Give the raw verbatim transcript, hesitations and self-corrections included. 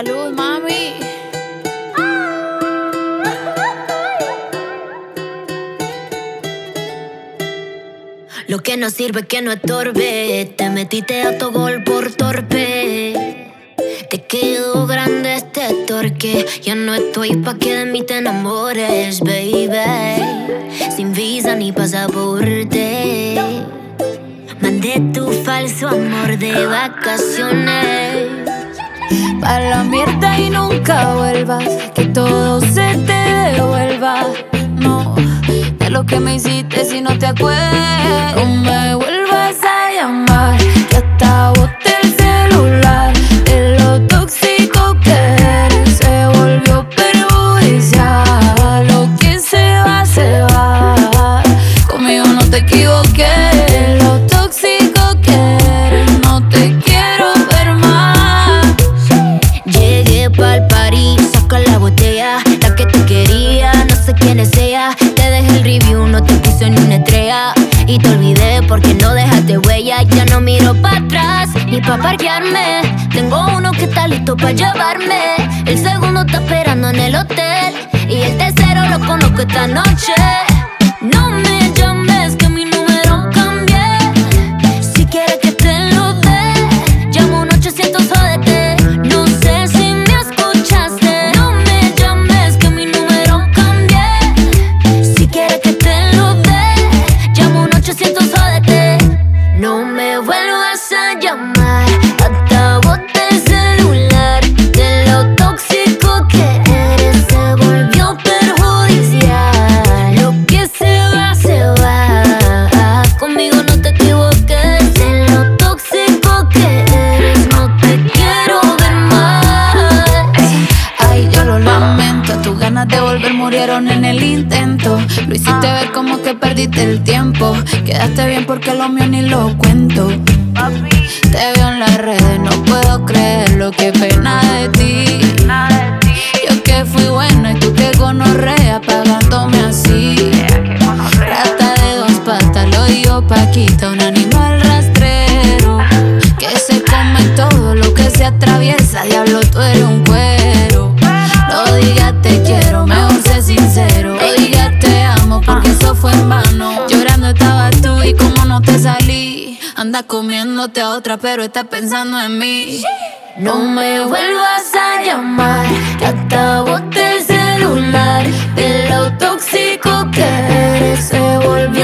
Salud, mami. Lo que no sirve que no estorbe. Te metiste a tu gol por torpe. Te quedó grande este torque. Ya no estoy pa' que de mí te enamores, baby. Sin visa ni pasaporte. Mandé tu falso amor de vacaciones. Pa' la mierda y nunca vuelvas. Que todo se te devuelva. No, de lo que me hiciste si no te acuerdas. No me vuelvas a llamar, que hasta boté el celular. De lo tóxico que eres se volvió perjudicial. Lo que se va, se va. Conmigo no te equivoqué. Lo tóxico que eres, no te quiero ver más. Llegué pa'l party, saca la botella. La que te quería, no sé quién es ella. Te dejé el review, no te puse ni una estrella. Y te olvidé porque no dejaste huella. Ya no miro pa' atrás, ni pa' parquearme. Tengo uno que está listo pa' llevarme. El segundo está esperando en el hotel. Y el tercero lo conozco esta noche. No me llames que mi número cambié. Si quieres que te lo dé, llamo un ochocientos jódete. No sé si me escuchaste. No me llames que mi número cambié. Si quieres que te lo dé, llamo un ochocientos jódete. No me vuelvas a llamar, hasta boté el celular. De lo tóxico que eres se volvió perjudicial. Lo que se va, se va. Conmigo no te equivoques. De lo tóxico que eres, no te quiero ver más. Ay, yo lo lamento. Tus ganas de volver murieron en el intento. Lo hiciste ver como que perdiste el tiempo. Quedaste bien porque lo mío ni lo cuento. Te veo en las redes, no puedo creerlo. Qué pena de ti. Yo que fui buena y tú que gonorrea pagándome así. Rata de dos patas, lo digo Paquita, un animal rastrero que se come todo lo que se atraviesa. Diablo, tú eres un cuero. No digas te quiero, mejor sé sincero. No digas te amo porque eso fue en vano. Llorando estabas tú y como no te salí. Andas comiéndote a otra pero estás pensando en mí. No me vuelvas a llamar, que hasta boté el celular. De lo tóxico que eres se volvió